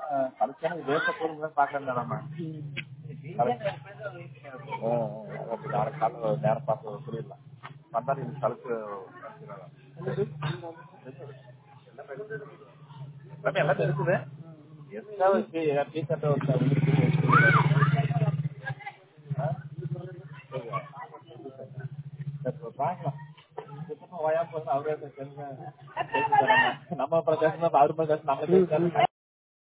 கடைசியான தேசப்பூர்வமே பாக்கல நம்ம நாளைக்கு காலைல நேரம் பார்த்து சொல்லிடலாம் வந்தாலும் இது கழுத்து எல்லாமே இருக்குது டீஷர்ட் பாக்கலாம் நம்ம பிரதேசம் அவர் பிரதேசம் நம்ம